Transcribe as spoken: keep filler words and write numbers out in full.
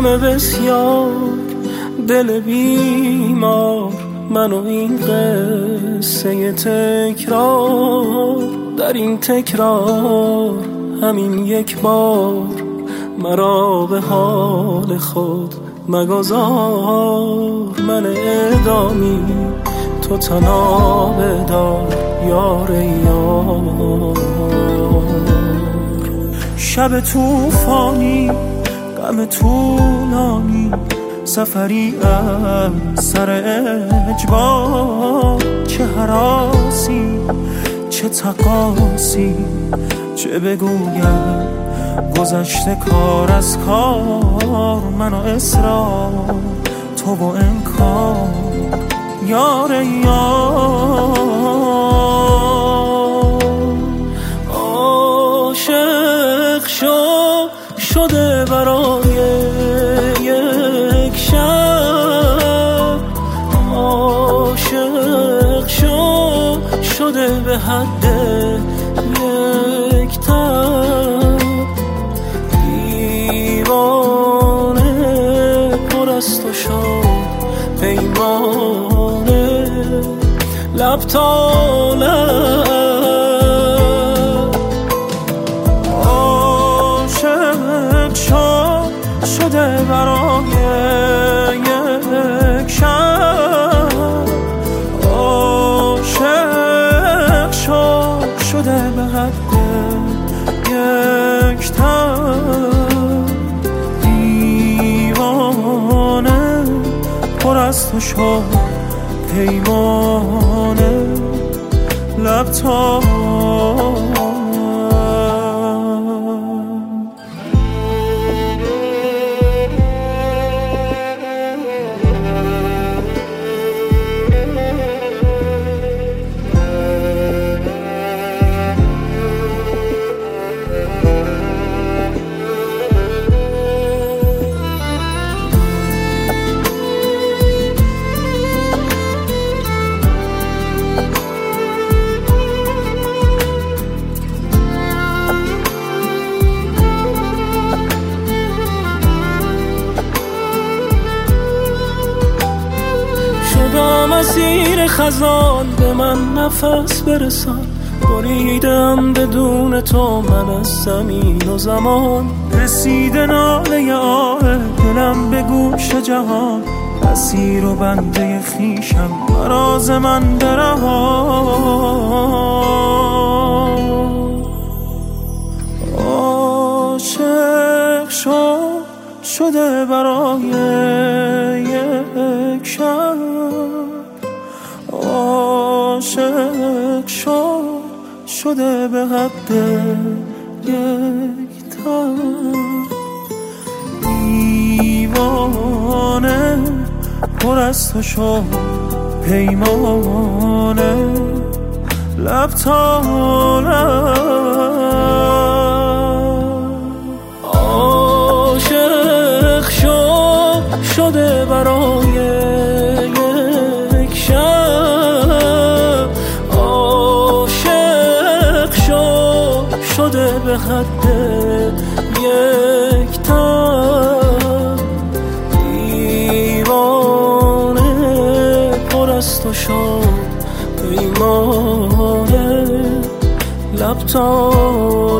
غم بسیار، دل بیمار، من و این قصه تکرار. در این تکرار همین یک بار مرا به حال خود مگذار. من اعدامی تو تنها بدار یار یار. شب توفانی غم طولانی، سفری از سر اجبار. چه هراسی چه تقاسی، چه بگویم گذشته کار از کار. من و اصرار تو و انکار یار یار. عاشق شو شده برای یک شب، عاشق شو شده به حد یک تب. دیوانه پر از تو شد پیمانه، لب تا لب. عاشق شد شده برای یک شب، عاشق شد شده به حد یک تب. دیوانه پر از تو شد پیمانه، لب تا مسیر خزان به من نفس برسان. بریدم بدون تو من از زمین و زمان. رسیده ناله آه دلم به گوش جهان. اسیر و بنده خویشم مراز من برهان. عاشق شو شده برای یک شب، عاشق شو شده به حد یک تب. دیوانه پر از تو شد پیمانه، لب تا لب. عاشق شو شده برای یک شب، عاشق شو شده به حد یک تب. دیوانه پر از تو شد پیمانه، لب تا